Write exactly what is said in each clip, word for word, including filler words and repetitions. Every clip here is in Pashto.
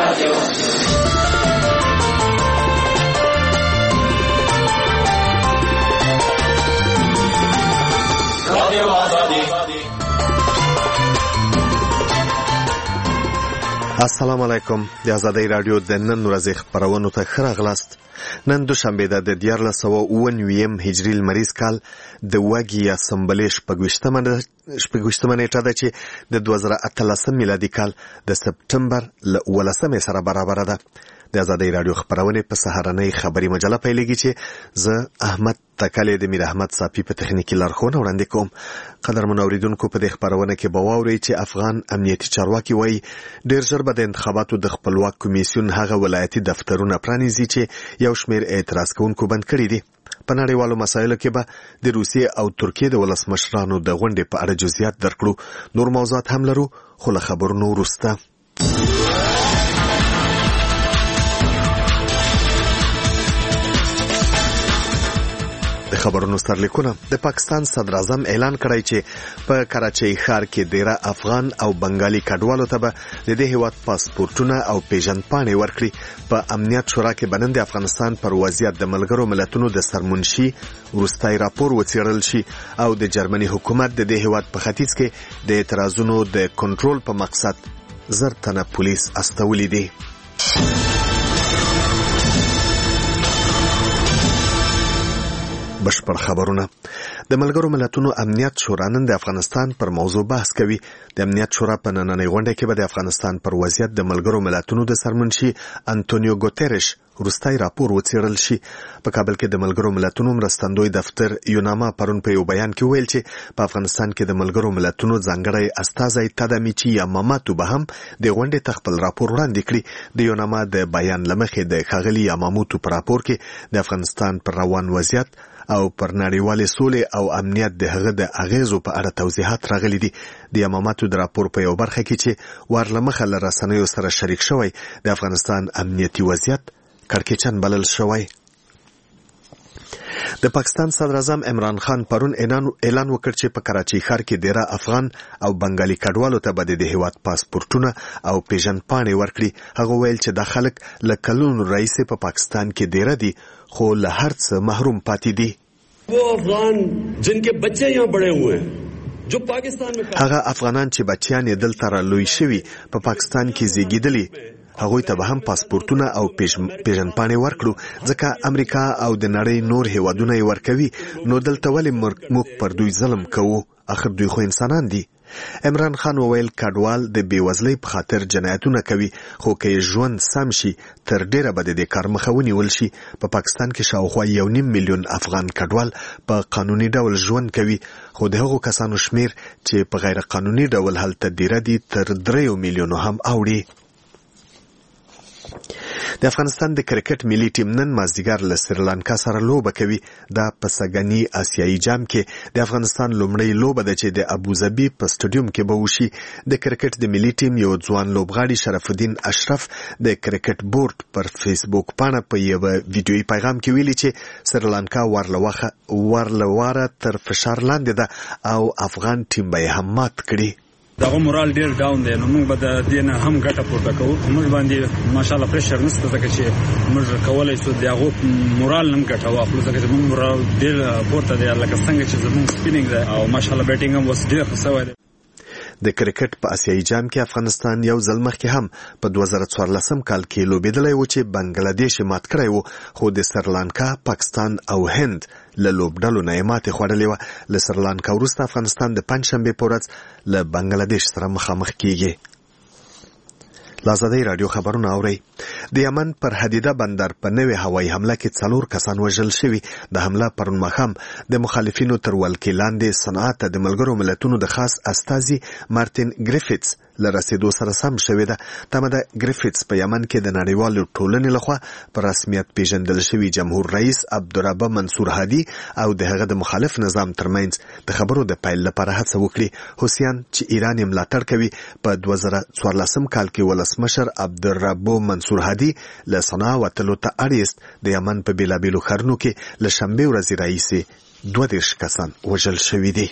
السلام علیکم. د آزادۍ راډیو د نن ورځې خپرونو ته ښه راغلاست. نن دوشنبه ده د دیارلس سوه اووه نویم هجري لمریز کال د وږي یا سنبلې شپږویشتمه نیټه ده چې د دوه زره اتلسم میلادي کال د سپټمبر له اوولسمې سره برابره ده. د آزادۍ راډیو خپرونې په سهارنۍ خبري مجله پیلېږي چې زه احمد تکلې د میر احمد صافي په تخنیکي لارښوونه وړاندې کوم. قدرمنو اوریدونکو، په دې خپرونه کې به واورئ چې افغان امنیتي چارواکي وایي ډېر ژر به د انتخاباتو د خپلواک کمیسیون هغه ولایتي دفترونه پرانیزي چې یو شمېر اعتراض کوونکو بند کړي دي. په نړیوالو مسایلو کې به د روسیې او ترکیې د ولسمشرانو د غونډې په اړه جزئیات درکړو. نور موضوعات هم لرو، خو له خبرونو وروسته. د خبرونو سرلیکونه. د پاکستان صدر اعظم اعلان کړی چې په کراچۍ ښار کې ډیره افغان او بنګالي کډوالو ته به د دې هیواد پاسپورتونه او پیژندپاڼې ورکړي. په امنیت شورا کې به نن د افغانستان پر وضعیت د ملګرو ملتونو د سرمنشي وروستی راپور وڅېړل شي او د جرمني حکومت د دې هیواد په ختیځ کې د اعتراضونو د کنټرول په مقصد زر تنه پولیس استولي دي. بشپړ خبرونه. د ملګرو ملتونو امنیت شورا نن د افغانستان پر موضوع بحث کوي. د امنیت شورا په نننۍ غونډه کې به د افغانستان پر وضعیت د ملګرو ملتونو د سرمنشي انټونیو ګوتریش وروستی راپور وڅېړل شي. په کابل کې د ملګرو ملتونو مرستندوی دفتر یوناما پرون په یو بیان کې ویل چې په افغانستان کې د ملګرو ملتونو ځانګړی استازی تدامیچی یاماماتو به هم د غونډې ته خپل راپور وړاندې کړي. د یوناما د بیان له مخې د ښاغلي یاماماتو په راپور کې د افغانستان پر روان وضعیت او پر نړیوالې سولې او امنیت د هغه د اغیزو په اړه توضیحات راغلي دي. د یاماماتو د راپور په یو برخه کې چې ورلمخه له رسنیو سره شریک شوی، د افغانستان امنیتي وضعیت کړکېچن بلل شوی. د پاکستان صدر اعظم عمران خان پرون اعلان وکړ چې په کراچۍ ښار کې ډیره افغان او بنګالي کډوالو ته به د هیواد پاسپورتونه او پیژندپاڼې ورکړي. هغه ویل چې دا خلک له کلونو راهیسې په پاکستان کې ډیره دي خو له هر څه محروم پاتې دي. هغه افغانان چې بچیان یې دلته را لوی شوي په پاکستان کې زیږېدلي، هغوی ته به هم پاسپورتونه او پیژندپاڼې ورکړو ځکه امریکا او د نړۍ نور هیوادونه یې ورکوي. نو دلته ولې موږ پر دوی ظلم کوو؟ آخر دوی خو انسانان دي. عمران خان وویل کډوال د بېوزلۍ په خاطر جنایتونه کوي، خو که یې ژوند سم شي تر ډیره به د دې کار مخه ونیول شي. په پاکستان کې شاوخوا یو نیم میلیون افغان کډوال په قانوني ډول ژوند کوي، خو د هغو کسانو شمیر چې په غیر قانوني ډول هلته دیره دي تر دریو میلیونو هم اوړي. د افغانستان د کرکټ ملي ټیم نن مازدیګر له سریلانکا سره لوبه کوي. دا په سګنی آسیایي جام کې د افغانستان لومړی لوبه ده چې د ابوظبي په سټډیوم کې به وشي. د کرکټ د ملي ټیم یو ځوان لوبغاړي شرف الدین اشرف د کرکټ بورډ پر فیسبوک پاڼه په یو ویډیويي پیغام کې ویلي چې سریلانکا ورلواره تر فشار لاندې ده او افغان ټیم به یې هم مات کړي. دغه مورال ډیر ډاون دی، نو موږ به د دې نه هم ګټه پورته کوو. موږ باندې ماشاءالله پریشر نشته ځکه چې موږ کولی شو د هغو مورال هم ګټه واخلو ځکه چې موږ مورال ډیر پورته دی لکه څنګه چې زموږ سپینینګ دی او ماشاءالله بیټینګ هم اوس ډیر ښه سوی دی. د کرکټ په آسیایي جام کې افغانستان یو ځل مخکې هم په دوه زره څوارلسم کال کې لوبېدلی و چې بنګلادیش یې مات کړی و، خو د سریلانکا، پاکستان او هند له لوبډلو نه یې ماتې خوړلې وه. له سریلانکا وروسته افغانستان د پنجشنبې په ورځ له بنګلادیش سره مخامخ کیږي. له آزادۍ راډیو خبرونه اورئ. د یمن پر حدیده بندر په نوې هوایي حمله کې څلور کسان وژل شوي. د حمله پرون ماښام د مخالفینو تر ولکې لاندې صنعا ته د ملګرو ملتونو د خاص استازي مارټین ګریفټس له رسېدو سره سم شوې ده. تمه ده ګریفټس په یمن کې د نړیوالو ټولنې لخوا په رسمیت پیژندل شوي جمهور رئیس عبدالرب منصور هادي او د هغه د مخالف نظام ترمنځ د خبرو د پیل لپاره هڅه وکړي. حوثیان چې ایران یې ملاتړ کوي په دوه زره څوارلسم کال کې ولسمشر عبدالرب منصور هادي له صنعا وتلو ته اړ ایست. د یمن په بېلابېلو ښارونو کې له شنبې ورځې راهیسې دوه دېرش کسان وژل شوي دي.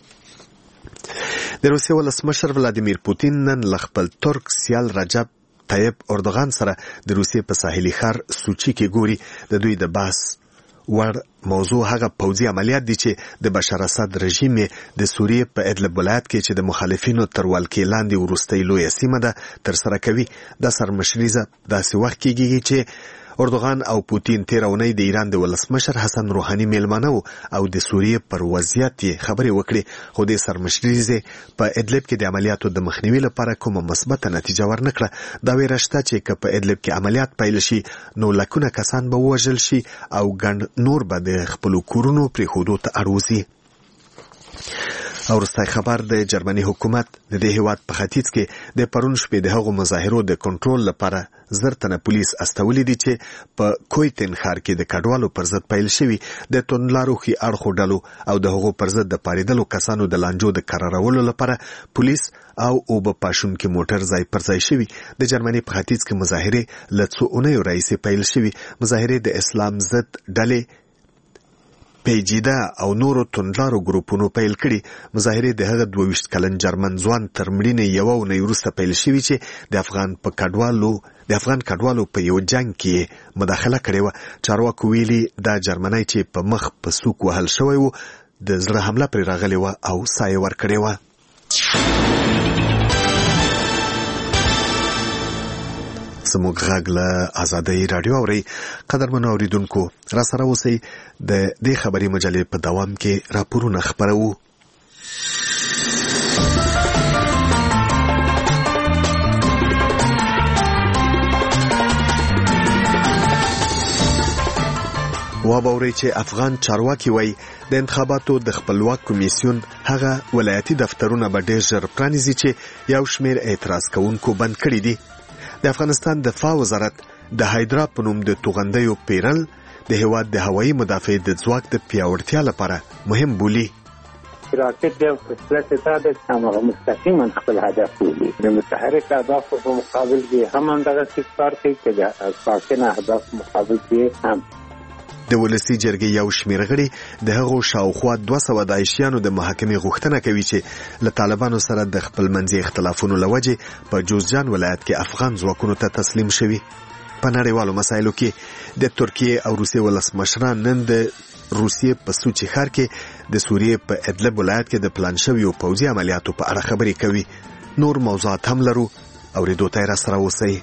د روسیې ولسمشر ولادیمیر پوتین نن له خپل ترک سیال رجب طیب اردوغان سره د روسیې په ساحلي ښار سوچي کې ګوري. د دوی د بحث وړ موضوع هغه پوځي عملیات دي چې د بشار اسد رژیم د سوریې په ادلب ولایت کې چې د مخالفینو تر ولکې لاندې وروستۍ لویه سیمه ده تر سره کوي. د سرمشریزه داسې وخت کېږي چې اردوغان او پوتین تیر اونۍ د ایران د ولسمشر حسن روحاني میلمانه او د سوریې پر وضعیت خبرې وکړي، خو د سرمشریزه په ادلب کې د عملیاتو د مخنیوي لپاره کومه مثبته نتیجه ورنکړه. دا ویره شته چې که په ادلب کې عملیات پیل شي نو لکونه کسان به ووژل شي او ګڼ نور به د خپلو کورونو پرېښودو ته اړ وځي. او وروستی خبر د جرمني حکومت د دې هیواد په ختیځ کې د پرون شپې د هغو مظاهرو د کنټرول لپاره زر تنه پولیس استولي دي چې په کویتن ښار کې د کډوالو پر ضد پیل شوي د توندلارو ښي اړخو ډلو او د هغو پر ضد د پارېدلو کسانو د لانجو د قرارولو لپاره پولیس او اوبه پاشونکي موټر ځای پر ځای شوي. د جرمني په ختیځ کې مظاهرې له څو اونیو راهیسې پیل شوي. مظاهرې د اسلام ضد ډلې پیجیده او نورو توندلارو ګروپونو پیل کړي. مظاهرې د هغه دوه ویشت کلن جرمن ځوان تر مړینې یوه اونۍ وروسته پیل شوي چې د افغان په کډوالو د افغان کډوالو په یو جنګ کې مداخله کړې وه. چارواکو ویلي دا جرمنی چې په مخ په سوک وهل شوی و د زړه حمله پرې راغلې وه او ساه یې ورکړې وه. زموږ غږ له آزادۍ راډیو اورئ. قدرمنو اوریدونکو، را سره اوسئ. د دې خبري مجلې په دوام کې راپورونه خپروو. وابورئ چې افغان چارواکي وایي د انتخاباتو د خپلواک کمیسیون هغه ولایتي دفترونه به ډېر ژر پرانیزي چې یو شمېر اعتراض کوونکو بند کړي دي. د افغانستان دفاع وزارت د هایدرا په نوم د توغندیو پیرل د هیواد د هوایي مدافع د ځواک د پیاوړتیا لپاره مهم بولي. راکټ یو فیصله ده چې هغه مستقیما خپل هدف ولري. د متحرک اهدافو په مقابل کې هم همدغه څه کار کوي چې د ساکنه اهداف مقابل کې هم. د ولسی جرګې یو شمېر غړي د هغو شاوخوا دوه سوه داعشیانو د محاکمې غوښتنه کوي چې له طالبانو سره د خپلمنځي اختلافونو له وجې په جوزجان ولایت کې افغان ځواکونو ته تسلیم شوي. په نړیوالو مسایلو کې د ترکیې او روسیې ولسمشران نن د روسیې په سوچي ښار کې د سوریې په ادلب ولایت کې د پلان شویو پوځي عملیاتو په اړه خبرې کوي. نور موضوعات هم لرو، اورېدو ته یې راسره اوسئ.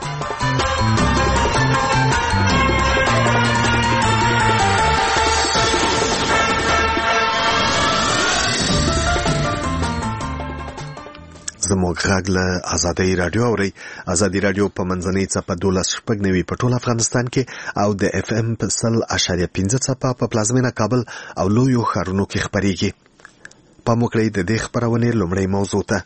زموږ غږ له آزادۍ راډیو اورئ. آزادۍ راډیو په منځنۍ څپه دولس شپږ نوي په ټول افغانستان کې او د اف ام په سل اشاریه پنځه څپه په پلازمینه کابل او لویو ښارونو کې خپرېږي. پام وکړئ د دې خپرونې لومړۍ موضوع ته.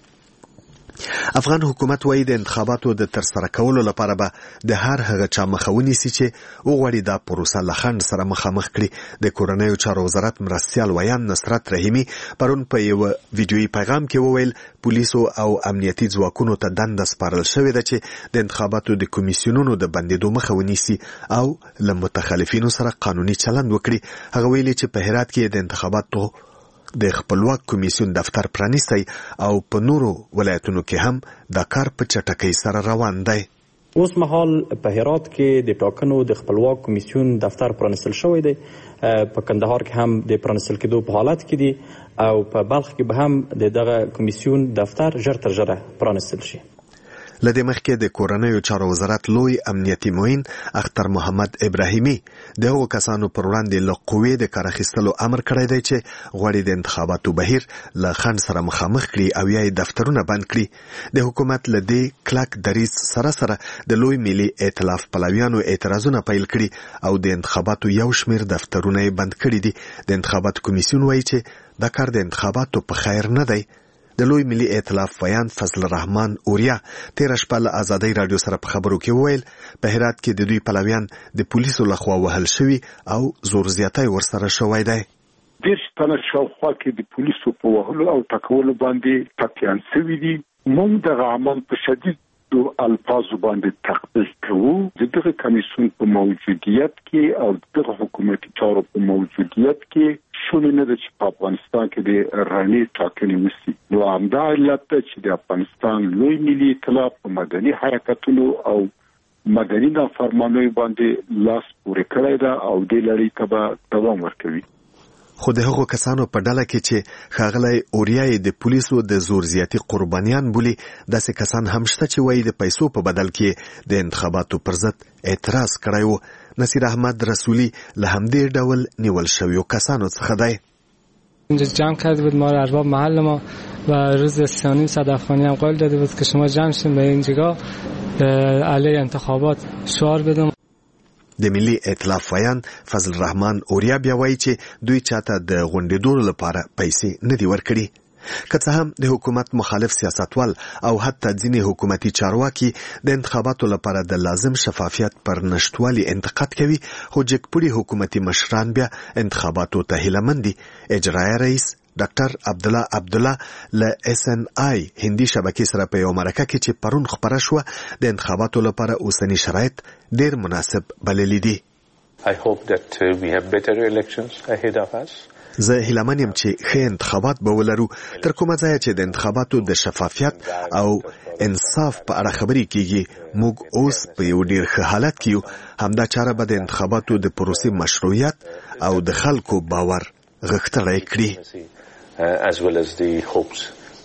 افغان حکومت وایي د انتخاباتو د ترسره کولو لپاره به د هر هغه چا مخه ونیسي چې وغواړي دا پروسه له خنډ سره مخامخ کړي. د کورنیو چارو وزارت مرستیال ویان نصرت رحیمي پرون په یو ویډیویي پیغام کې وویل پولیسو او امنیتي ځواکونو ته دنده سپارل شوې ده چې د انتخاباتو د کمیسیونونو د بندېدو مخه ونیسي او له متخلفینو سره قانوني چلند وکړي. هغه ویلي چې په هرات کې د انتخاباتو د خپلواک کمیسیون دفتر پرانیستی او په نورو ولایتونو کې هم دا کار په چټکۍ سره روان دی. اوس مهال په هرات کې د ټاکنو د خپلواک کمیسیون دفتر پرانیستل شوی دی. په کندهار کې هم د پرانیستل کېدو په حالت کې دی او په بلخ کې به هم د دغه کمیسیون دفتر ژر تر ژره پرانیستل شي. لدې مخکې د کورنیو چارو وزارت لوی امنیتي معین اختر محمد ابراهیمي د هغو کسانو پر وړاندې له قوې د کار اخیستلو امر کړی دی چې غواړي د انتخاباتو بهیر له خنډ سره مخامخ کړي او یا یې دفترونه بند کړي. د حکومت له دې کلک دریځ سره سره د لوی ملي ائتلاف پلویانو اعتراضونه پیل کړي او د انتخاباتو یو شمېر دفترونه یې بند کړي دي. د انتخاباتو کمیسیون وایي چې دا کار د انتخاباتو په خیر نه دی. د لوی ملي ائتلاف ویان فضل الرحمن اوریا تیر شپه له آزادۍ راډیو سره په خبرو کې وویل په هرات کې د دوی پلویان د پولیسو لخوا وهل شوي او زور زیاتی ورسره شوی دی. دېرش تنه شاوخوا کې د پولیسو په وهلو او ټکولو باندې ټپیان شوي دي. موږ دغه عمل په شدید الفاظو باندې تقبیح کوو. د دغه کمیسیون په موجودیت کې او دغه حکومتي چارو په موجودیت کې شونې نه ده چې په افغانستان کې د رڼې ټاکنې وشي. نو همدا علت ده چې د افغانستان لوی ملي ائتلاف په مدني حرکتونو او مدني نافرمانیو باندې لاس پورې کړی ده او دې لړۍ ته به دوام ورکوي. خو د هغو کسانو په ډله کې چې ښاغلی اوریا د پولیسو د زور زیاتي قربانیان بولي، داسې کسان هم شته چې وایي د پیسو په بدل کې د انتخاباتو پر ضد اعتراض کړی و. نصیر احمد رسولی له همدې ډول نیول شویو کسانو څخه دی. اینجا جمع کرده بود ما رو ارباب محل ما و روز سیانیم صدفخانی هم قول داده بود که شما جمع شیم به این جگاه علیه انتخابات شعار بدم. د ملي ائتلاف ویان فضل الرحمن اوریا بیا وایي چې دوی چاته د غونډېدو لپاره پیسې نه دي ورکړي. که څه هم د حکومت مخالف سیاستوال او حتی ځینې حکومتي چارواکي د انتخاباتو لپاره د لازم شفافیت پر نشټوالي انتقاد کوي، خو جګپوړي حکومتي مشران بیا انتخاباتو ته هیله دي. اجرایه رئیس ډاکټر عبدالله عبدالله له اس ان آی هندي شبکې سره په یو مرکه کې چې پرون خپره شوه د انتخاباتو لپاره اوسني شرایط ډېر مناسب بللي دي. I hope that uh, we have better elections ahead of us. زه هیله من یم چې ښه انتخابات به ولرو، تر کومه ځایه چې د انتخاباتو د شفافیت او انصاف په اړه خبرې کیږي. موږ اوس په یو ډیر ښه حالت کې یو. همدا چاره به د انتخاباتو د پروسې مشروعیت او د خلکو باور غښتلی کړي. As well as the hopes.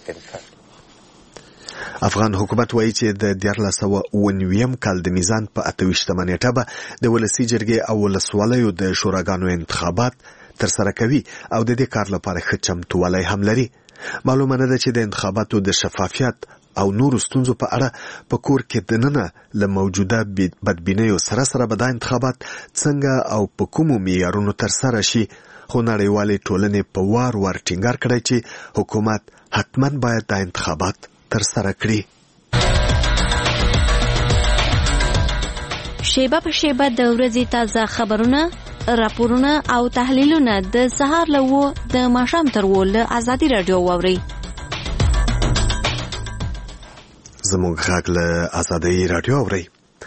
افغان حکومت وایي چې د دیارلس سوه اووه نویم کال د میزان په اته ویشتمه نیټه به د ولسي جرګې او ولسوالیو د شوراګانو انتخابات ترسره کوي او د دې کار لپاره ښه چمتووالی هم لري. معلومه نه ده چې د انتخاباتو د شفافیت او نورو ستونزو په اړه په کور کې دننه له موجوده بدبینیو سره سره به دا انتخابات څنګه او په کومو معیارونو ترسره شي. خو نړیوالې ټولنې په وار وار ټینګار کړی چې حکومت حتما باید دا انتخابات ترسره کړي. شیبه په شیبه د ورځې تازه خبرونه، راپورونه او تحلیلونه د سهار له اوه د ماښام تر اوه له ازادي راډیو واورئ. زموږ غږ له ازادي راډیو اورئ.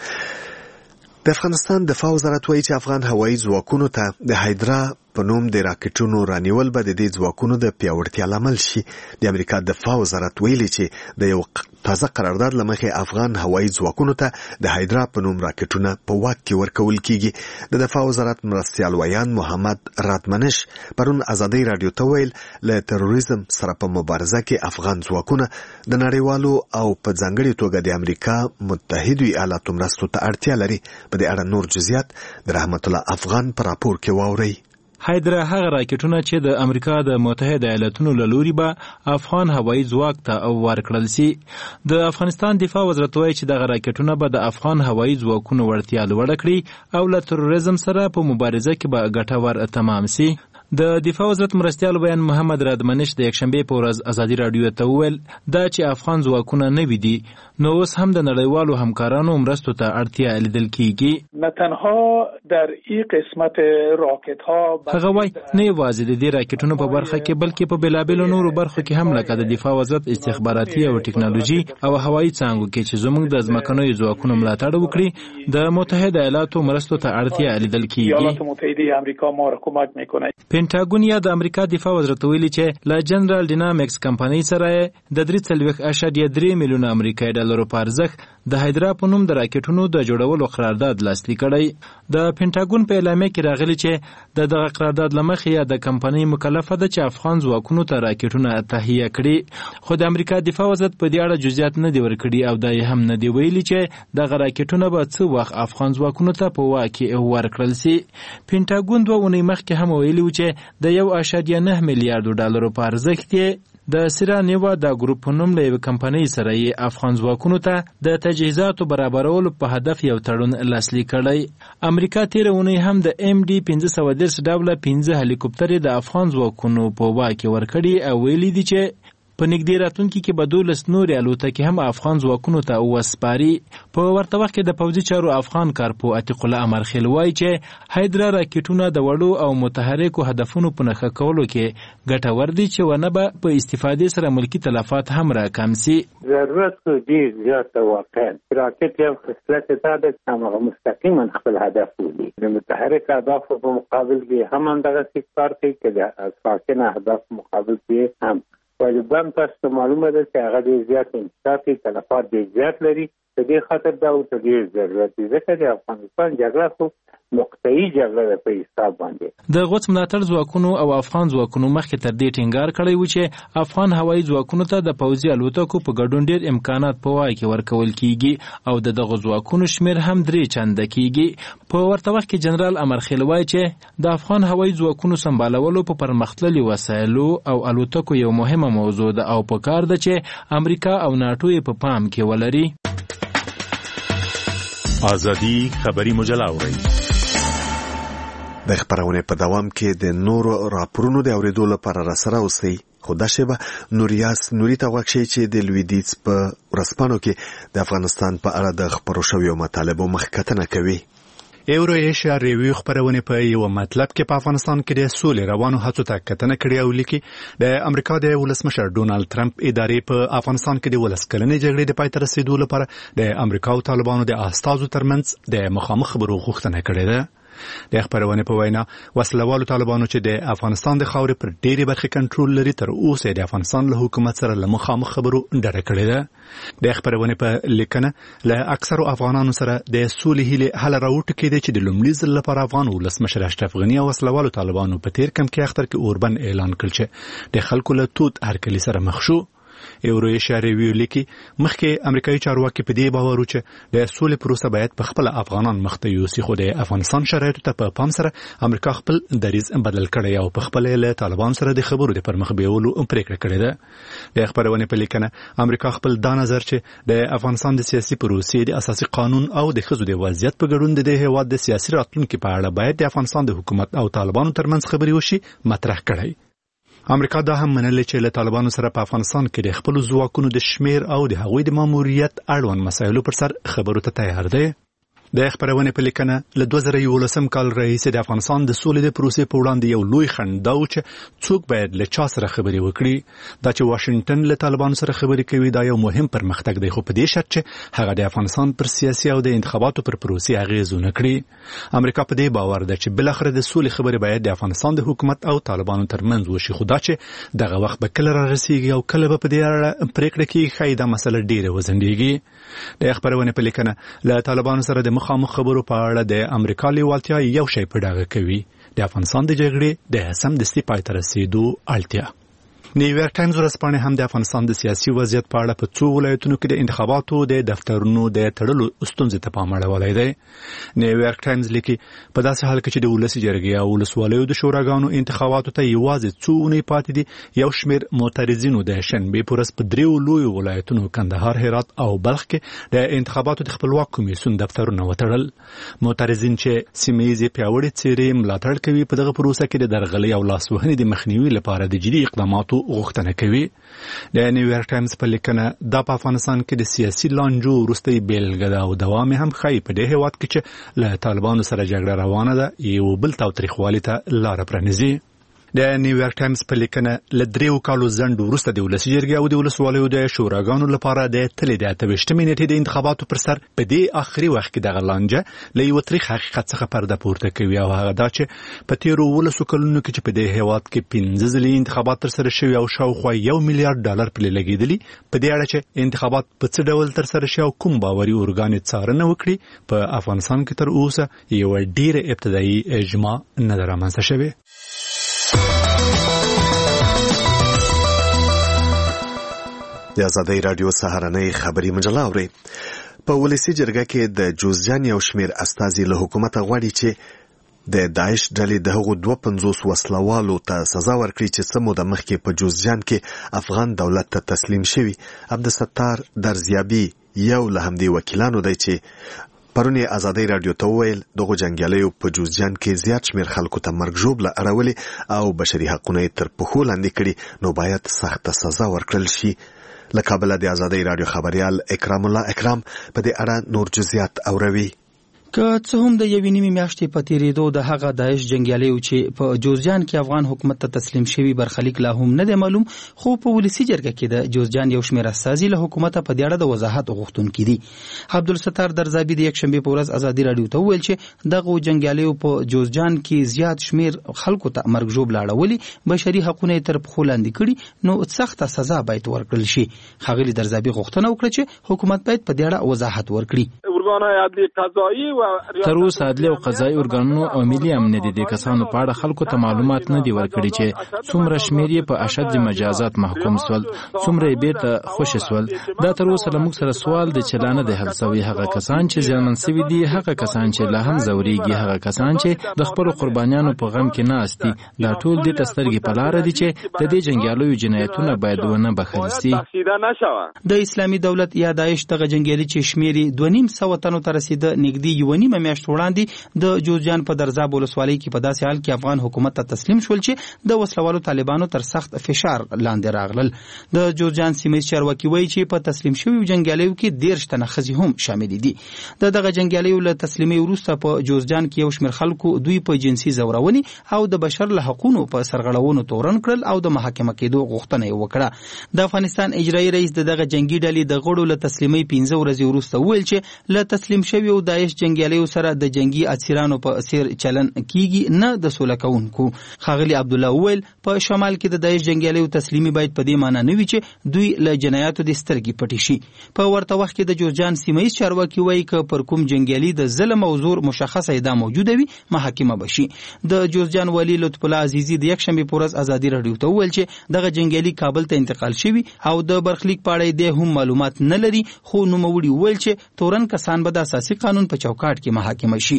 د افغانستان دفاع وزارت وایي چې افغان هوایي ځواکونو ته د هایدرا په نوم د راکټونو رانیول به د دې ځواکونو د پیاوړتیا لامل شي. د امریکا دفاع وزارت ویلي چې د یو تازه قرارداد له مخې افغان هوایي ځواکونو ته د هایدرا په نوم راکټونه په واک کې ورکول کیږي. د دفاع وزارت مرستیال ویان محمد رادمنش پرون ازادي راډیو ته ویل له تروریزم سره په مبارزه کې افغان ځواکونه د نړیوالو او په ځانګړي توګه د امریکا متحدو ایالاتو مرستو ته اړتیا لري. په دې اړه نور جزئیات د رحمت الله افغان په راپور کې واورئ. هایدرا هغه راکټونه چې د امریکا د متحده ایالاتونو له لوري به افغان هوایي ځواک ته ورکړل شي. د افغانستان دفاع وزارت وایي چې دغه راکټونه به د افغان هوایي ځواکونو وړتیا لوړه کړي او له تروریزم سره په مبارزه کې به ګټور تمام شي. د دفاع وزارت مرستیال بیان محمد رادمنش د یکشنبه په ورځ ازادي راډیو ته وویل دا چې افغان ځواکونه نوي دي نو اوس هم د نړیوالو همکارانو مرستو ته اړتیا لیدل کیږي. نه تنها در این قسمت راکټ ها هغه وایي نه یوازې د دې راکټونو په برخه کې بلکې په بېلابېلو نورو برخو کې هم لکه د دفاع وزارت استخباراتي او ټکنالوژي او هوایي څانګو کې چې زموږ د ځمکنیو ځواکونو ملاتړ وکړي د متحده ایالاتو مرستو ته اړتیا لیدل کیږي. ایالات متحده آمریکا ما را کمک میکنه. پینټاګون یا د امریکا دفاع وزارت ویلي چې له جنرال ډینامیکس کمپنۍ سره د درې څلوېښت اعشاریه درې میلیونه امریکایي ډالرو په ارزښت د هایدرا په نوم د راکټونو د جوړولو قرارداد لاسلیک کړی. د پینټاګون په اعلامیه کې راغلي چې د دغه قرارداد له مخې یا د کمپنۍ مکلفه ده چې افغان ځواکونو ته راکټونه تهیه کړي. خو د امریکا دفاع وزارت په دې اړه جزئیات نه دي ورکړي او دا یې هم نه دی ویلي چې دغه راکټونه به څه وخت افغان ځواکونو ته په واک کې ورکړل شي. پینټاګون دوه اونۍ مخکې هم ویلي و چې د یو اعشاریه نه میلیارډو ډالرو په ارزښت یې د سیرا نیوا د ګروپ په نوم له یوې کمپنۍ سره یې افغان ځواکونو ته د تجهیزاتو برابرولو په هدف یو تړون لاسلیک کړی. امریکا تېره اونۍ هم د ام ډي پنځه سوه دېرش ډوله پنځه هلیکوپټرې د افغان ځواکونو په واک کې ورکړي او ویلي دي چې په نږدې راتلونکي کې به دولس نورې الوتکې هم افغان ځواکونو ته وسپاري. په ورته وخت کې د پوځي چارو افغان کارپو عتیق الله امرخیل وایي چې هایدرا راکټونه د وړو او متحرکو هدفونو په نښه کولو کې ګټور دي چې ونه به په استفادې سره ملکي تلفات هم راکم سي. ضرورت ډېر زیات واقعا راکټ یو خصلت دا ده چې هغه مستقیما خپل هدف ولي. د متحرک اهدافو په مقابل کې هم همدغه کار کوي چې د ساکن اهداف مقابل کې هم ولیبم تاسو معلومه ده چې هغه ډېر زیات انتقادي تلفات ډېر زیات لري. د دې خاطر دا او ډېر ضرورت دی ځکه چې افغانستان جګړه خو نقطه‌ای جګړه ده په حساب باندې. د غوڅ ملاتړ ځواکونو او افغان ځواکونو مخکې تر دې ټینګار کړی و چې افغان هوایي ځواکونو ته د پوځي الوتکو په ګډون ډېر امکانات په وای کې ورکول کیږي او د دغه ځواکونو شمیر هم درې چنده کیږي. په ورته وخت کې جنرال امرخیل وایي چې د افغان هوایي ځواکونو سمبالولو په پرمختللي وسایلو او الوتکو یو مهمه موضوع ده او په کار ده چې امریکا او ناټو یې په پام کې ولري. آزادی خبری مجله اورئ. د خبرونه په دوام کې د نورو راپورونو د اوریدو لپاره را سره اوسئ. خو دا شیبه نوریاس نوري ته وکړي چې د لویدیځ په ورځپاڼو کې د افغانستان په اړه د خبرو شویو مطالبو مخکتنه کوي. ایورو ایشیا ریویو خبرونه په یو مطلب کې په افغانستان کې د سولې روانو هڅو ته کتنه کړې او لیکي د امریکا د ولسمشر ډونالد ټرمپ ادارې په افغانستان کې د ولس کلنې جګړې د پای ته رسیدو لپاره د امریکا او طالبانو د استازو ترمنځ د مخامخ خبرو غوښتنه کړې ده. د خبرونه په وینا وسلوالو طالبانو چې د افغانستان د خاورې پر ډېری برخې کنټرول لري تر اوسه د افغانستان له حکومت سره له مخامخ خبرو ډډه کړې ده. د خبرونه په لیکنه له اکثرو افغانانو سره د سولې هیله حل راوټکې دي چې د لومړي ځل لپاره افغان ولسمشر اشرف غنی او وسلوالو طالبانو په تیر کم کې اختر کې اوربن اعلان کړ چې د خلکو له توت هرکلی سره مخ شو. ایورو ایشیا ریویو لیکي مخکې امریکایي چارواکي په دې باور و چې د سولې پروسه باید په خپل افغانان مخته یوسي خو د افغانستان شرایطو ته په پام سره امریکا خپل دریځ بدل کړی او په خپل له طالبان سره د خبرو د پرمخ بیولو پریکړه کړې ده. د خبرونه په لیکنه امریکا خپل دا نظر چې د افغانستان د سیاسي پروسې د اساسي قانون او د ښځو د وضعیت په ګډون د هیواد د سیاسي راتلونکو په اړه باید د افغانستان د حکومت او طالبانو ترمنځ خبري وشي مطرح کړی. امریکا دا هم منل چې له طالبانو سره په افغانستان کې د خپل ځواکونو د شمیر او د هغوی د ماموریت اړوند مسایلو پر سر خبرو ته تیار دی. د خبرونه په لیکنه له دوه زره یولسم کال راهیسې د افغانستان د سولې د پروسې په وړاندې یو لوی خنډ دا و چې څوک باید له چا سره خبرې وکړي. دا چې واشنگټن له طالبانو سره خبرې کوي دا یو مهم پرمختګ دی خو په دې شرط چې هغه د افغانستان پر سیاسي او د انتخاباتو پر پروسې اغیز ونه کړي. امریکا په دې باور ده چې بل اخر د سولې خبرې باید د افغانستان د حکومت او طالبانو ترمنځ وشي خو دا چې دغه وخت به کله را رسیږي او کله به په دې اړه پریکړه کوي ښایي دا مسله ډیره وزندېږي. د خبرونه په لیکنه له طالبانو سره د مخامخ خبرو په اړه د امریکا لیوالتیا یو شی په ډاګه کوي د افغانستان د جګړې د سمدستي پای ته رسیدو اړتیا. نیویارک ټایمز ورځپاڼه هم د افغانستان د سیاسي وضعیت په اړه په څو ولایتونو کې د انتخاباتو د دفترونو د تړلو ستونزې ته پام اړولی دی. نیویارک ټایمز لیکي په داسې حال کې چې د ولسي جرګې او ولسوالیو د شوراګانو انتخاباتو ته یوازې څو اونۍ پاتې دي یو شمېر معترضینو د شنبې په ورځ په دریو لویو ولایتونو کندهار، هرات او بلخ کې د انتخاباتو د خپلواک کمیسیون دفترونه وتړل. معترضین چې سیمه ییزې پیاوړې څېرې ملاتړ کوي په دغه پروسه کې د درغلۍ او لاسوهنې د مخنیوي لپاره د جدي اقداماتو غوښتنه کوي. د نیویارک ټایمز په لیکنه دا په افغانستان کې د سیاسي لانجو وروستۍ بیلګه ده او دوام هم ښایي په دې هېواد کې چې له طالبانو سره جګړه روانه ده یو بل تاوتریخوالي ته لاره پرانیزي. د نیویارک ټایمز په لیکنه له دریو کالو ځنډ وروسته د ولسي جرګې او د ولسوالیو د شوراګانو لپاره د تلې د اته ویشتمې نیټې د انتخاباتو پر سر په دې آخري وخت کې دغه لانجه له یوه تریخ حقیقت څخه پرده پورته کوي او هغه دا چې په تېرو ولسو کلونو کې چې په دې هېواد کې پنځه ځلې انتخابات ترسره شوي او شاوخوا یو میلیارډ ډالر پرې لګېدلي په دې اړه چې انتخابات په څه ډول ترسره شي او کوم باوري ارګان یې څارنه وکړي په افغانستان کې تر اوسه یوه ډېره ابتدایي اجماع نه ده رامنځته شوې. د ازادۍ راډیو سهارنۍ خبري مجله اورئ. په ولسي جرګه کې د جوزجان یو شمېر استازي له حکومته غواړي چې د داعش ډلې د هغو دوه پنځوس وسلوالو ته سزا ورکړي چې څه موده مخکې په جوزجان کې افغان دولت ته تسلیم شوي. عبدالستار درزیابي یو له همدې وکیلانو دی چې پرون یې ازادي رادیو ته وویل دغه جنګیالیو په جوزجان کې زیات شمېر خلکو ته مرګ ژوبله اړولې او بشري حقونه یې تر پښو لاندې کړي نو باید سخته سزا ورکړل شي. له کابله د ازادي رادیو خبريال اکرام الله اکرام په دې اړه نور جزئیات اوروي. که څه هم د یوې نیمې میاشتې په تېرېدو د هغه داعش جنګیالیو چې په جوزجان کې افغان حکومت ته تسلیم شوي برخلیک لا هم نه دی معلوم، خو په ولسي جرګه کې د جوزجان یو شمېر استازي له حکومته په دې اړه د وضاحت غوښتونکي دي. عبدالستار درزابي د یکشنبې په ورځ ازادي رادیو ته وویل چې دغو جنګیالیو په جوزجان کې زیات شمېر خلکو ته مرګ ژوبله اړولي، بشري حقونه یې تر پښو لاندې کړي نو سخته سزا باید ورکړل شي. ښاغلي درزابي غوښتنه وکړه چې حکومت باید په دې اړه وضاحت ورکړي. تر اوسه عدلي او قضایي ارګانونو او ملي امنیت د کسانو په اړه خلکو ته معلومات نه دي ورکړي چې څومره شمېر یې په اشد مجازات محکوم سول، څومره یې بیرته خوشي سول. دا تر اوسه له موږ سره سوال دی چې لا نه دی حل سوی. هغه کسان چې زیانمن سوي دي، هغه کسان چې لا هم ځورېږي، هغه کسان چې د خپلو قربانیانو په غم کې ناست دي، دا ټول دې ته سترګې په لاره دي چې د دې جنګیالیو جنایتونه باید ونه بخښل سي. د اسلامي دولت یا داعش دغه جنګیالي چې شمېر یې دوه نیم سوه تنو ته رسیده، نږدې یوه نیمه میاشت وړاندې د جوزجان په درزاب ولسوالۍ کې په داسې حال کې افغان حکومت ته تسلیم شول چې د وسلوالو طالبانو تر سخت فشار لاندې راغلل. د جوزجان سیمه چارواکي وایي چې په تسلیم شویو جنګیالیو کې دېرش تنه ښځې هم شامل دي. د دغه جنګیالیو له تسلیمۍ وروسته په جوزجان کې یو شمېر خلکو دوی په جنسي ځورونې او د بشر له حقونو په سرغړونو تورن کړل او د محاکمه کېدو غوښتنه یې وکړه. د افغانستان اجرایي رئیس د دغه جنګي ډلې د غړو له تسلیمۍ پنځه ورځې وروسته وویل چې له تسلیم شویو داعش جنګیالیو سره د جنگي اسیرانو په څیر چلن کیږي، نه د سوله کوونکو. ښاغلي عبدالله وویل په شمال کې د داعش جنګیالیو تسلیمي باید په دې معنی نه وي چې دوی له جنایاتو د سترګې پټې شي. په ورته وخت کې د جوزجان سیمه ییز چارواکي وایي که پر کوم جنګیالي د ظلم او زور مشخصه ادعا موجوده وي محاکمه بشي. د جوزجان والی لطف الله عزیزي د یکشنبې په ورځ ازادي رادیو ته وویل چې دغه جنګیالي کابل ته انتقال شوي او د برخلیک په اړه یې هم معلومات نه لري، خو نوموړي وویل چې تورن کسان به د اساسي قانون په چوکاټ کې محاکمه شي.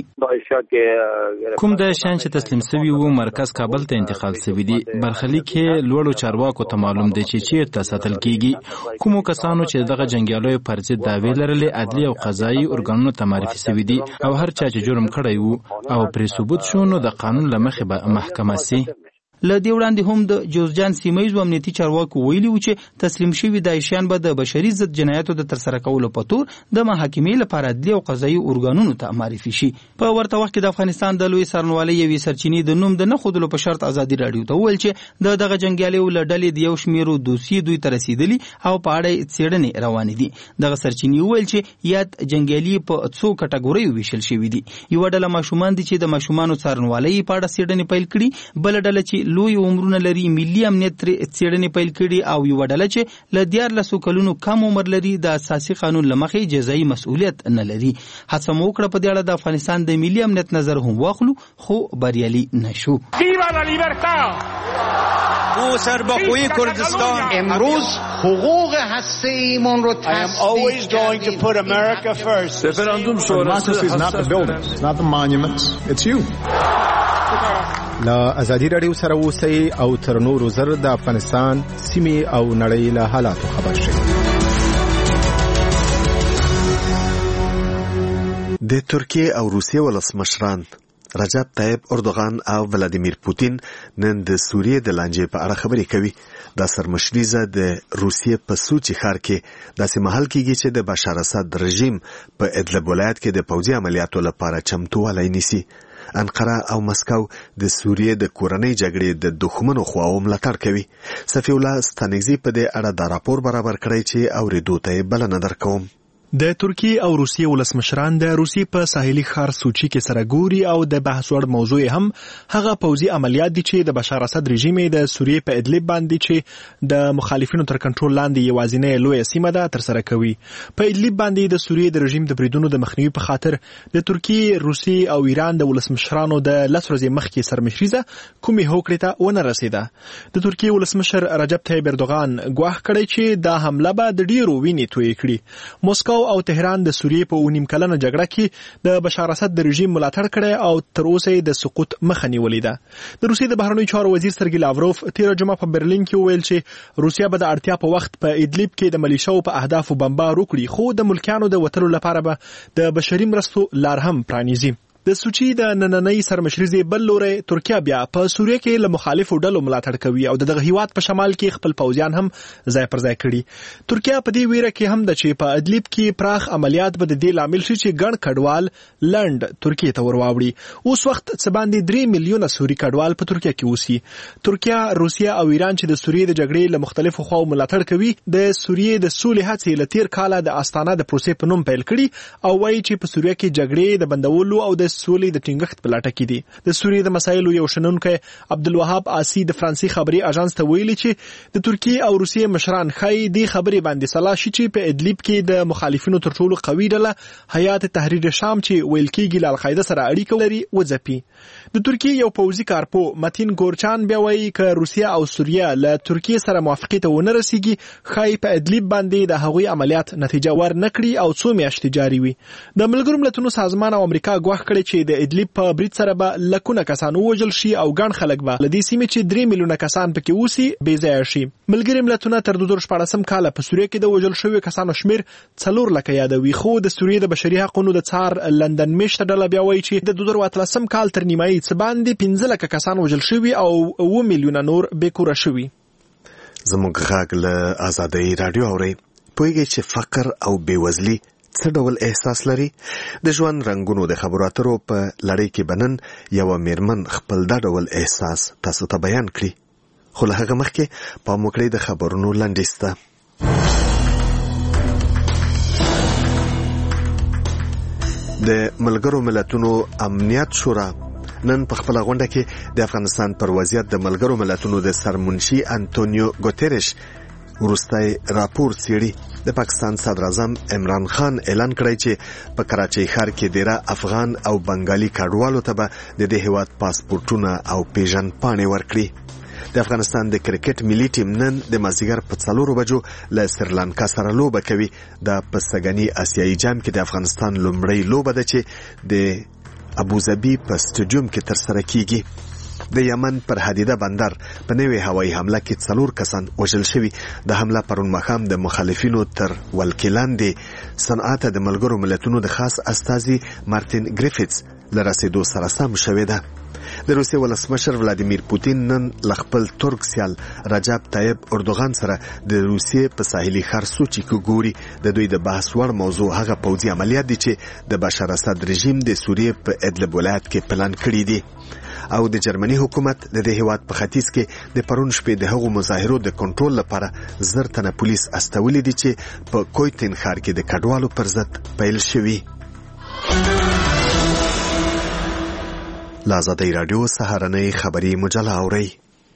کوم د شان چې تسلیم شوی وو مرکز کابل ته انتقال شوی دی، برخلیک کې لوړو چارواکو ته معلوم دی چې چیرته ساتل کیږي. کومو کسانو چې دغه جنګیالیو پر ضد دعوی لرلې عدلي او قضایي ارګانونو ته معرفي شوی دي او هر چا چې جرم کړی وو او پرې ثبوت شو نو د قانون له مخې به محکمه سي. له دې وړاندې هم د جوزجان سیمه ییزو امنیتي چارواکو ویلي وو چې تسلیم شوي داعشیان به د بشري ضد جنایاتو د ترسره کولو په تور د محاکمې لپاره عدلي او قضایي ارګانونو ته معرفي شي. په ورته وخت کې د افغانستان د لوی څارنوالۍ یوې سرچینې د نوم د نه ښودلو په شرط ازادي راډیو ته وویل چې د دغه جنګیالیو له ډلې د یو شمېرو دوسیې دوی ته رسېدلي او په اړه یې څېړنې روانې دي. دغه سرچینې وویل چې یاد جنګیالي په څو کټګوریو ویشل شوي دي. یوه ډله ماشومان دي چې د ماشومانو څارنوالۍ په اړه څېړنې پیل کړي، بله ډله چې لوی عمرونه لري ملي امنیت څېړنې پیل کړي او یوه ډله چې له دیارلسو کلونو کم عمر لري د اساسي قانون له مخې جزایي مسؤلیت نه لري. هڅه مو وکړه په دې اړه د افغانستان د ملي امنیت نظر هم واخلو، خو بریالي نشو. ما سرباخوی کردستان امروز حقوق هسته ایمان رو تصدیق رفراندوم is not the buildings, it's not the monuments, it's you. لا ازادي رادیو سره اوسئ او تر نورو زر د افغانستان سیمې او نړۍ له حالاتو خبر شئ. د ترکیه او روسیې ولسمشران رجب طیب اردوغان او ولادیمیر پوتین نن د سوریې د لانجې په اړه خبرې کوي. دا سرمشریزه د روسیې په سوچي ښار کې داسې مهال کېږي چې د بشار اسد رژیم په ادلب ولایت کې د پوځي عملیاتو لپاره چمتووالی نیسي. انقره او مسکو د سوریې د کورنۍ جګړې د دښمنو خواو ملاتړ کوي. صفی الله ستانکزي په دې اړه دا راپور برابر کړی چې اورېدو ته یې بلنه درکوم. د ترکیه او روسیې ولسمشران د روسیې په ساحلي ښار سوچي کې سره ګوري او د بحث وړ موضوع هم هغه پوځي عملیات دي چې د بشار اسد رژیم د سوریې په ادلب باندې چې د مخالفینو تر کنټرول لاندې یوازینۍ لویه سیمه ده ترسره کوي. په ادلب باندې د سوریې د رژیم د بریدونو د مخنیوي په خاطر د ترکیه، روسیې او ایران د ولسمشرانو د لس ورځې مخکې سرمشریزه کومې هوکړې ته ونه رسیده. د ترکیه ولسمشر رجب طیب اردوغان ګواښ کړی چې دا حمله به د ډیرو وینې تویې کړي. مسکو او تهران د سوریې په نیم کلنه جګړه کې د بشار اسد د رژیم ملاتړ کړي او تر اوسه د سقوط مخه نیولې ده. د روسیې د بهرنیو چارو وزیر سرګی لاوروف تیر جمعه په برلین کې وویل چې روسیا به د اړتیا په وخت په ادلیب کې د ملیشاو په اهدافو بمبار وکړي، خو د ملکیانو د وټلو لپاره به د بشري مرستو لار هم پرانیزي. د سوچي د نننۍ سرمشرزي بل لوري ترکیه بیا په سوریه کې له مخالفو ډلو ملاتړ کوي او دغه هیواد په شمال کې خپل پوځیان هم ځای پر ځای کړي. ترکیه په دې ویره کې هم د چې په ادلیب کې پراخ عملیات به د دې لامل شي چې ګڼ کډوال لند ترکیه ته ورواوړي. اوس وخت څه باندې درې میلیونه سوري کډوال په ترکیه کې اوسي. ترکیه، روسیه او ایران چې د سوریې د جګړې له مختلفو خواو ملاتړ کوي د سوریې د سولې هڅې له تیر کاله د استانه د پروسې په نوم پیل کړي او وایي چې په سوریه کې جګړې د بندولو او د سولې د ټینګښت په لټه کې دي. د سوریې د مسایلو یو شنونکی عبدالوهاب آسی د فرانسې خبري اژانس ته ویلي چې د ترکیې او روسیې مشران ښایي دې خبرې باندې سلا شي چې په ادلیب کې د مخالفینو تر ټولو قوي ډله حیات تحریر شام چې ویل کېږي له القاعده سره اړیکه لري وځپي. د ترکیې یو پوځي کارپو متین ګورچان بیا وایي چې روسیه او سوریه له ترکیې سره موافقې ته ونه رسیږي ښایي په ادلیب باندې د هغوی عملیات نتیجه ور نه کړي او څو میاشتې جاري وي. د ملګرو ملتونو سازمان او امریکا ګواښ کړی چې د ادلیب په برید سره به لکونه کسان ووژل شي او ګڼ خلک به له دې سیمې چې درې میلیونه کسان پکې اوسي بې ځایه شي. ملګري ملتونه تر دوه زره شپاړسم کاله په سوریه کې د وژل شویو کسانو شمیر څلور لکه یادوي، خو د سوریې د بشري حقوقو د څار لندن میشته ډله بیا وایي چې د دوه زره اتلسم کال تر نیمایي څه باندې پنځه لکه کسان وژل شوي او اوه میلیونه نور بې کوره شوي. زموږ غږ له آزادۍ راډیو اورئ. پوهیږئ چې فقر او بېوزلي څه ډول احساس لري؟ د ژوند رنګونو د خبرو اترو په لړۍ کې بنن یو میرمن خپل دا ډول احساس تاسو ته بیان کړي، خو له هغه مخکې پام وکړئ د خبرونو لنډیز ته. د ملګرو ملتونو امنیت شورا نن په خپل غونډه کې د افغانستان پر وضعیت د ملګرو ملتونو د سرمنشي انټونیو ګوتریش وروستی راپور څېړي. د پاکستان صدر اعظم عمران خان اعلان کړی چې په کراچۍ ښار کې ډیره افغان او بنګالي کډوالو ته به د دې هیواد پاسپورټونه او پیژن پاڼې ورکړي. د افغانستان د کرکټ ملي ټیم نن د مازدیګر په څلورو بجو له سریلانکا سره لوبه کوي. د په سږني اسیایي جام کې د افغانستان لومړی لوبه ده چې د ابوظبي په سټیډیوم کې ترسره کیږي. د یمن پر حدیده بندر په نوې هوایي حمله کې څلور کسان وژل شوي. د حمله پرون ماښام د مخالفینو تر ولکې لاندې صنعا د ملګرو ملتونو د خاص استازي مارتین ګریفټس له رسېدو سره سم شوې ده. د روسیې ولسمشر ولادیمیر پوتین نن له خپل ترک سیال رجب طیب اردوغان سره د روسیې په ساحلي ښار سوچي کې ګوري. د دوی د بحث وړ موضوع هغه پوځي عملیات دي چې د بشار اسد رژیم د سوریې په ادلب ولایت کې پلان کړي دي. او د جرمني حکومت د دې هیواد په ختیځ کې د پرون شپې د هغو مظاهرو د کنټرول لپاره زر تنه پولیس استولي دي چې په کویتن ښار کې د کډوالو پر ضد پیل شوي. له آزادۍ راډیو سهارنۍ خبري مجله اورئ.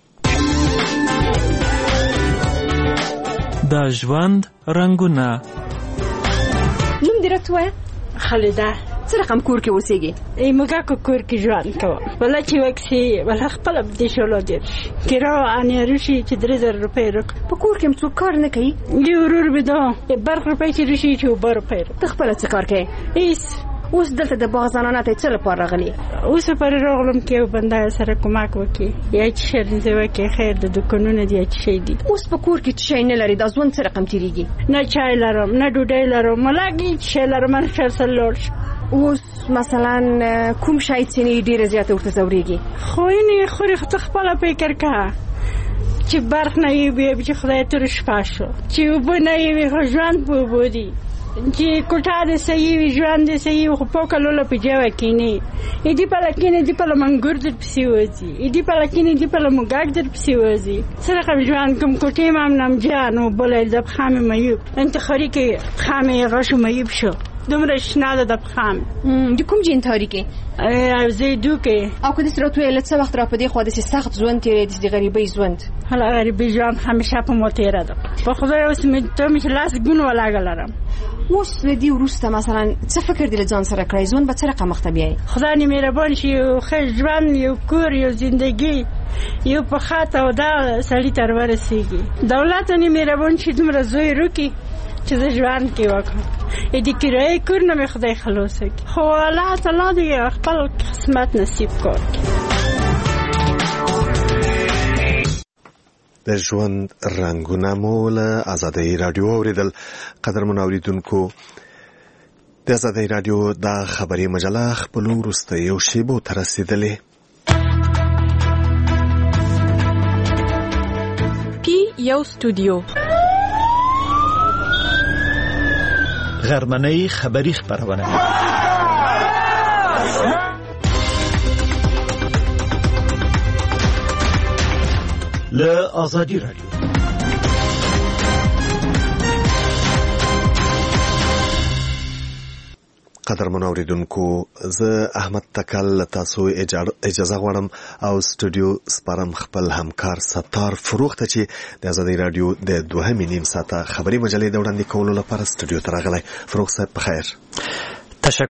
د ژوند رنګونه. نوم دې راته ووایه. خالده. څه رقم کور کې اوسېږي؟ ای موږ کو کور کې ژوند کوم. ولا چې وکسي ولا خپل د شولو دي. کرا اني رشي چې درې زره روپۍ رک. په کور کې څوک کار نه کوي؟ یو ورور به دا برخ روپۍ چې رشي چې بر روپۍ. ته خپل څه کار کوي؟ هیڅ. اوس دلته د باغ زنانه ته څه لپاره راغلي؟ اوس پر راغلم کې یو بنده سره کومک وکړي یا چې شرنځه وکړي خیر د دکانونو دی چې شي دي. اوس په کور کې څه نه لري د ځوان څه رقم تیریږي؟ نه چای لرم نه ډوډۍ لرم ملاګي چې لرم مرشل سلوش. اوس مثلا کوم شای چې ډیره زیاته ورته زوريږي؟ خو یې خوري خپل فکر کا چې برخ نه وي به خدای تر شپه شو چې وبنه وي خو ژوند په بودي چې کوټه د صحیح وي ژوند د صحیح خو په کلو په جوه کینی ایدی په لکینه دی په منګور در پسی وځي ایدی په لکینه دی په مګاګ در پسی وځي سره کوم ژوند کوم کوټه مام نام جانو بلې د خامه مېوب انت خوري کې خامه غشو مېوب شو دومره شناده د خام د کوم جین تاریخي او زیدو کې او کله سره توې لڅ وخت را پدې خو د سخت ژوند تیرې د غریبۍ ژوند هلا غریبۍ ژوند همیشه په موتیره ده په خدای اوس مې ته مې لاس ګون ولاګلرم اوس دې ورسته مثلا څه فکر دې ځان سره کړی ژوند به څه رقم مخته بیاي خدای دې مهربان شي او ښه ژوند یو کور یو ژوندۍ یو په خاطر او دا سړی تر ورسیږي دولت دې مهربان شي دومره زوی روکي چې زه ژوند کې وکړم د کرایې کور نه مې خدای خلاص کړي خو الله تعالی دې خپل قسمت نصیب کړي. د ژوند رنګونه مو له آزادۍ رادیو اوریدل. قدرمن اوریدونکو د آزادۍ رادیو دا خبري مجله خپل وروستیو شیبو ته رسیدلې. پی یو استودیو غرمنۍ خبري خبرونه له آزادۍ رادیو. قدرمن اوریدونکو زه احمد تکل تاسو اجازه غواړم او سټوډیو سپارم خپل همکار ستار فروغ ته چې د آزادۍ رادیو د دوهمې نیم ساعته خبري مجلې د وړاندې کولو لپاره سټوډیو ته راغلی. فروغ صاحب په خیر.